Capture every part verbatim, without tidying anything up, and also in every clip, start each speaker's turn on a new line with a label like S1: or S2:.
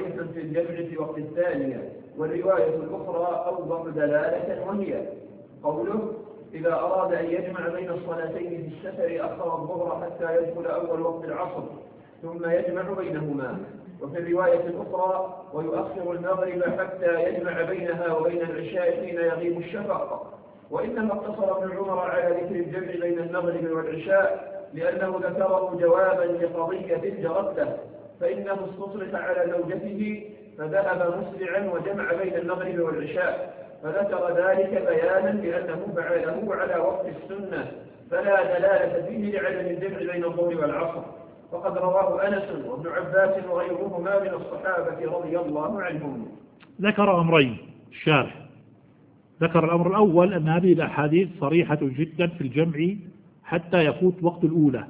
S1: ضعيف في الجمع في وقت الثانية، والرواية الأخرى أوضح دلالة وهي قوله: إذا أراد أن يجمع بين الصلاتين في السفر أخر الظهر حتى يدخل أول وقت العصر ثم يجمع بينهما. وفي الرواية الأخرى: ويؤخر المغرب حتى يجمع بينها وبين العشاء حين يغيب الشفق. وإنما اقتصر ابن عمر على ذكر الجمع بين المغرب والعشاء لأنه ذكره جوابا لقضية جرت له، فإنه استصرف على زوجته فذهب مسرعا وجمع بين المغرب والعشاء، فذكر ذلك بيانا لأنه فعله على وقت السنة، فلا دلالة فيه لعدم الجمع بين الظهر والعصر، وقد رواه أنس وابن عباس وغيرهما من الصحابة رضي الله عنهم.
S2: ذكر أمرين الشارح. ذكر الأمر الأول أن هذه الأحاديث صريحة جدا في الجمع حتى يفوت وقت الأولى،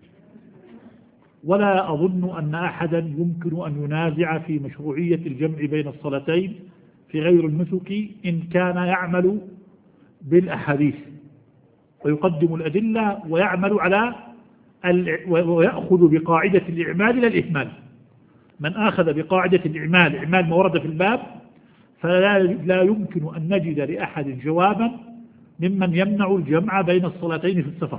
S2: ولا أظن أن أحدا يمكن أن ينازع في مشروعية الجمع بين الصلاتين في غير النسك إن كان يعمل بالأحاديث ويقدم الأدلة ويعمل على ويأخذ بقاعدة الإعمال لا الإهمال. من أخذ بقاعدة الإعمال إعمال ما ورد في الباب فلا لا يمكن أن نجد لأحد جوابا ممن يمنع الجمع بين الصلاتين في السفر.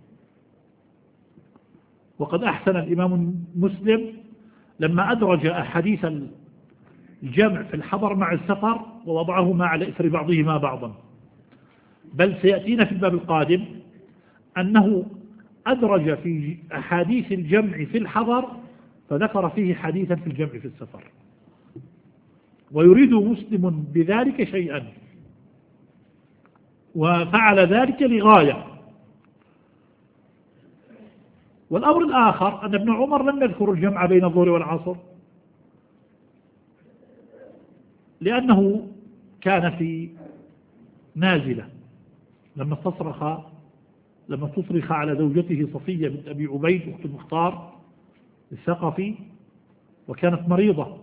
S2: وقد أحسن الإمام مسلم لما أدرج أحاديث الجمع في الحضر مع السفر ووضعهما على إثر بعضهما بعضا، بل سيأتينا في الباب القادم أنه أدرج في أحاديث الجمع في الحضر فذكر فيه حديثا في الجمع في السفر، ويريد مسلم بذلك شيئا وفعل ذلك لغاية. والأمر الآخر أن ابن عمر لم يذكر الجمع بين الظهر والعصر لأنه كان في نازلة لما استصرخ لما استصرخ على زوجته صفية بنت أبي عبيد أخت المختار الثقفي وكانت مريضة،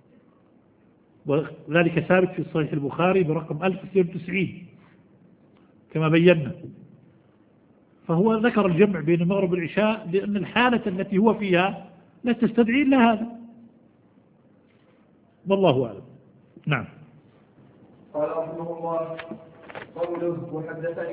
S2: وذلك ثابت في صحيح البخاري برقم ألف واثنين وتسعين كما بينا. فهو ذكر الجمع بين المغرب والعشاء لأن الحالة التي هو فيها لا تستدعي إلا هذا، والله أعلم. نعم.
S1: قال رحمه الله قوله: وحدثني